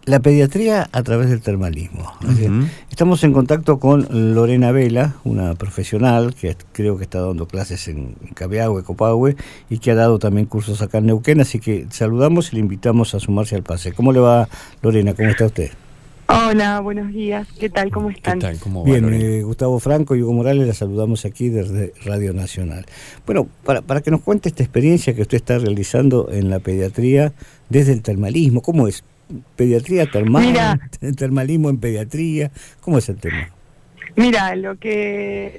la pediatría a través del termalismo. Estamos en contacto con Lorena Vela, una profesional que creo que está dando clases en Cabiahue, Copahue, y que ha dado también cursos acá en Neuquén, así que saludamos y le invitamos a sumarse al pase. ¿Cómo le va, Lorena? ¿Cómo está usted? Hola, buenos días. ¿Qué tal? ¿Cómo están? ¿Qué tal? ¿Cómo va, Bien, Gustavo Franco y Hugo Morales, la saludamos aquí desde Radio Nacional. Bueno, para que nos cuente esta experiencia que usted está realizando en la pediatría desde el termalismo, ¿cómo es? ¿Pediatría termal? Mira, ¿Termalismo en pediatría? ¿Cómo es el tema? mira, lo que...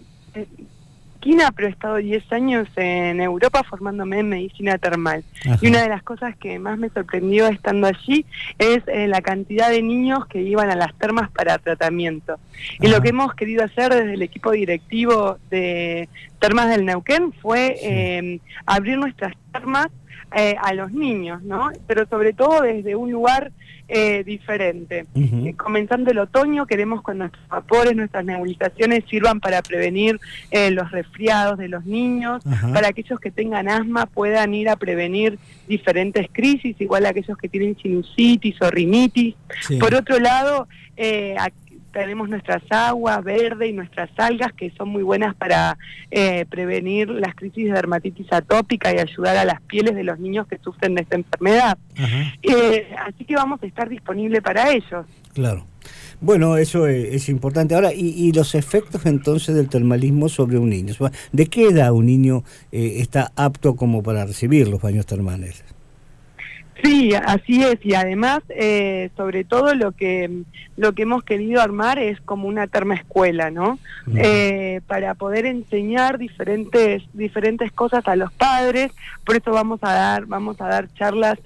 Quina, pero he estado 10 años en Europa formándome en medicina termal. Ajá. Y una de las cosas que más me sorprendió estando allí es la cantidad de niños que iban a las termas para tratamiento. Y lo que hemos querido hacer desde el equipo directivo de Termas del Neuquén fue abrir nuestras termas a los niños, ¿no? Pero sobre todo desde un lugar diferente. Comenzando el otoño, queremos que nuestros vapores, nuestras nebulizaciones sirvan para prevenir los resfriados de los niños, para aquellos que tengan asma puedan ir a prevenir diferentes crisis, igual a aquellos que tienen sinusitis o rinitis. Sí. Por otro lado, tenemos nuestras aguas verdes y nuestras algas que son muy buenas para prevenir las crisis de dermatitis atópica y ayudar a las pieles de los niños que sufren de esta enfermedad. Así que vamos a estar disponibles para ellos. Claro. Bueno, eso es importante. Ahora, ¿y los efectos entonces del termalismo sobre un niño? ¿De qué edad un niño está apto como para recibir los baños termales? Sí, así es, y además, sobre todo lo que hemos querido armar es como una termaescuela, ¿no? Para poder enseñar diferentes cosas a los padres. Por eso vamos a dar charlas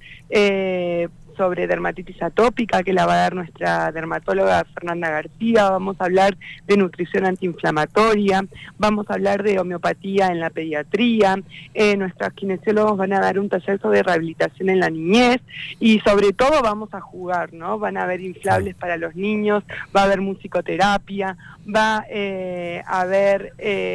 sobre dermatitis atópica, que la va a dar nuestra dermatóloga Fernanda García. Vamos a hablar de nutrición antiinflamatoria, vamos a hablar de homeopatía en la pediatría, nuestros kinesiólogos van a dar un taller sobre rehabilitación en la niñez, y sobre todo vamos a jugar, ¿no? Van a haber inflables para los niños, va a haber musicoterapia, va a haber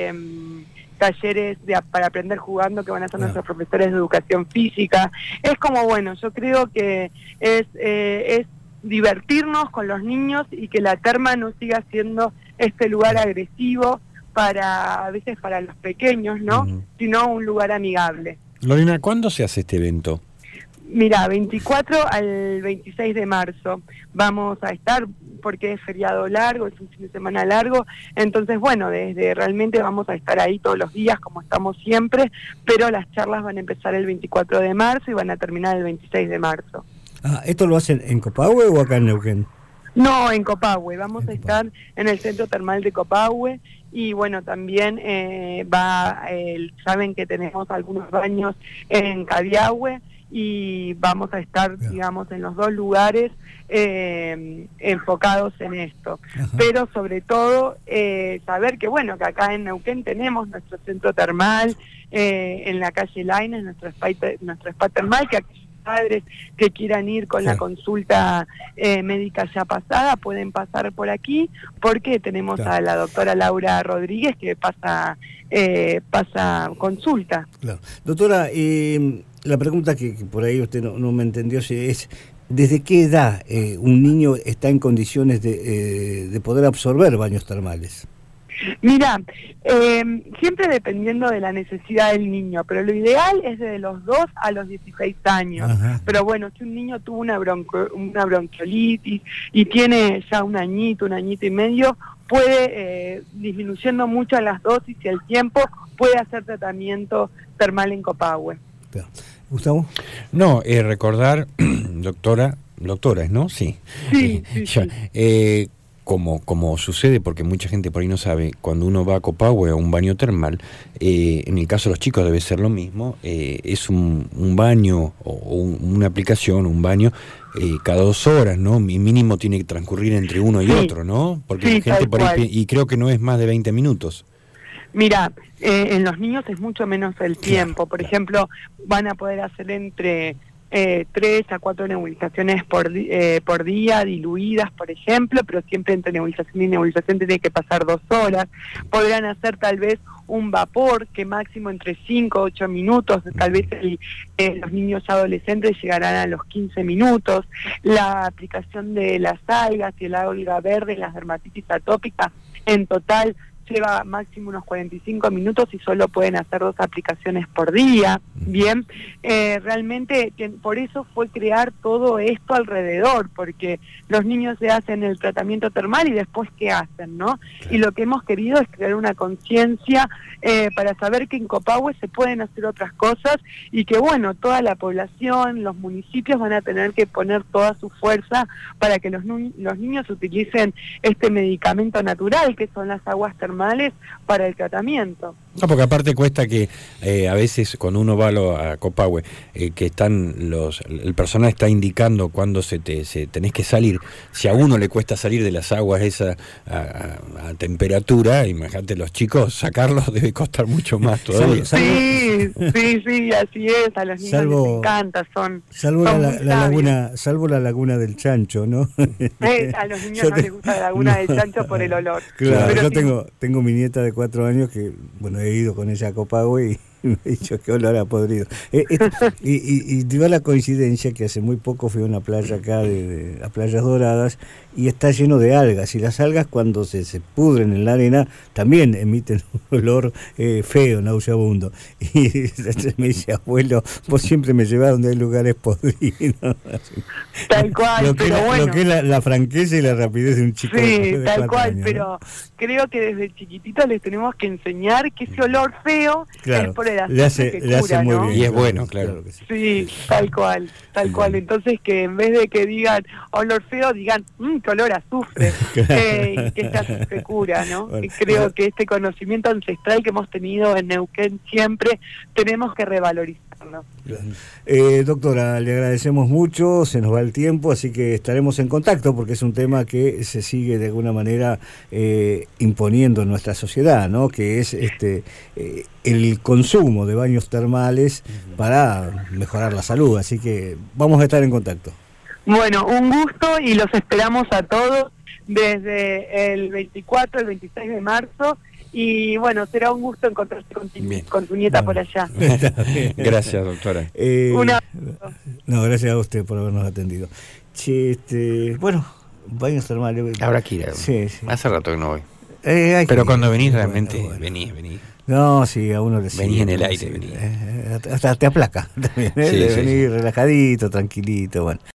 talleres para aprender jugando que van a hacer nuestros profesores de educación física. Es como, bueno, yo creo que es divertirnos con los niños y que la terma no siga siendo este lugar agresivo a veces para los pequeños, ¿no? Sino un lugar amigable. Lorena, ¿cuándo se hace este evento? Mira, 24 al 26 de marzo vamos a estar, porque es feriado largo, es un fin de semana largo, entonces bueno, realmente vamos a estar ahí todos los días como estamos siempre, pero las charlas van a empezar el 24 de marzo y van a terminar el 26 de marzo. ¿Esto lo hacen en Copahue o acá en Neuquén? No, en Copahue, vamos a estar en el Centro Termal de Copahue. Y bueno, también saben que tenemos algunos baños en Cabiahue, y vamos a estar, digamos, en los dos lugares enfocados en esto. Pero sobre todo saber que, bueno, que acá en Neuquén tenemos nuestro centro termal, en la calle Laines, nuestro spa termal, que aquellos padres que quieran ir con la consulta médica ya pasada pueden pasar por aquí, porque tenemos a la doctora Laura Rodríguez que pasa consulta. Claro. Doctora, la pregunta que por ahí usted no me entendió es: ¿desde qué edad un niño está en condiciones de poder absorber baños termales? Mira, siempre dependiendo de la necesidad del niño, pero lo ideal es desde los 2 a los 16 años. Pero bueno, si un niño tuvo una bronquiolitis y tiene ya un añito y medio, puede, disminuyendo mucho las dosis y el tiempo, puede hacer tratamiento termal en Copahue. Claro. ¿Gustavo? No, recordar, doctora, ¿no? Sí. Sí. Como sucede, porque mucha gente por ahí no sabe, cuando uno va a Copahue a un baño termal, en el caso de los chicos debe ser lo mismo, es un baño o una aplicación, un baño cada 2 horas, ¿no? Mínimo tiene que transcurrir entre uno y otro, ¿no? Porque la gente por ahí, y creo que no es más de 20 minutos. Mira, en los niños es mucho menos el tiempo. Por ejemplo, van a poder hacer entre 3 a 4 nebulizaciones por día, diluidas, por ejemplo, pero siempre entre nebulización y nebulización tiene que pasar 2 horas. Podrán hacer tal vez un vapor que máximo entre 5 a 8 minutos, tal vez los niños adolescentes llegarán a los 15 minutos, la aplicación de las algas y el alga verde, las dermatitis atópicas, en total lleva máximo unos 45 minutos y solo pueden hacer 2 aplicaciones por día, ¿bien? Realmente por eso fue crear todo esto alrededor, porque los niños se hacen el tratamiento termal y después ¿qué hacen, no? Y lo que hemos querido es crear una conciencia para saber que en Copahue se pueden hacer otras cosas y que, bueno, toda la población, los municipios van a tener que poner toda su fuerza para que los niños utilicen este medicamento natural, que son las aguas termales, para el tratamiento. No, porque aparte cuesta que a veces cuando uno va a Copahue, que están el personal está indicando cuándo tenés que salir. Si a uno le cuesta salir de las aguas esa a temperatura, imagínate los chicos, sacarlos debe costar mucho más todavía. Sí, así es, a los niños les encanta, salvo la laguna del Chancho, ¿no? A los niños no les gusta la laguna del Chancho por el olor. Claro, pero yo tengo mi nieta de 4 años que, bueno, he ido con ella a Copahue y me he dicho qué olor a podrido. Y dio la coincidencia que hace muy poco fui a una playa acá, a Playas Doradas, y está lleno de algas. Y las algas cuando se pudren en la arena también emiten un olor feo, nauseabundo. Y me dice, abuelo, vos siempre me llevás donde hay lugares podridos. Tal cual, Lo que es la franqueza y la rapidez de un chico. Sí, tal cual, años, pero ¿no? Creo que desde chiquititos les tenemos que enseñar que ese olor feo es por el le hace muy bien. Y es bueno, claro. Que sí. Sí, tal cual. Entonces que en vez de que digan olor feo, digan, qué olor a azufre, que esta azufre cura, ¿no? Bueno, y creo que este conocimiento ancestral que hemos tenido en Neuquén siempre tenemos que revalorizarlo. Doctora, le agradecemos mucho, se nos va el tiempo, así que estaremos en contacto porque es un tema que se sigue de alguna manera imponiendo en nuestra sociedad, ¿no? Que es el consumo de baños termales para mejorar la salud, así que vamos a estar en contacto. Bueno, un gusto y los esperamos a todos desde el 24 al 26 de marzo. Y bueno, será un gusto encontrarse con tu nieta por allá. Gracias, doctora. No, gracias a usted por habernos atendido. Bueno, baños termales. Habrá que ir. Sí. Hace rato que no voy. Pero cuando venís realmente, bueno. venís. No, sí, a uno le sigue. Venís en el aire, venís. Hasta te aplaca también, Sí, venís relajadito, tranquilito, bueno.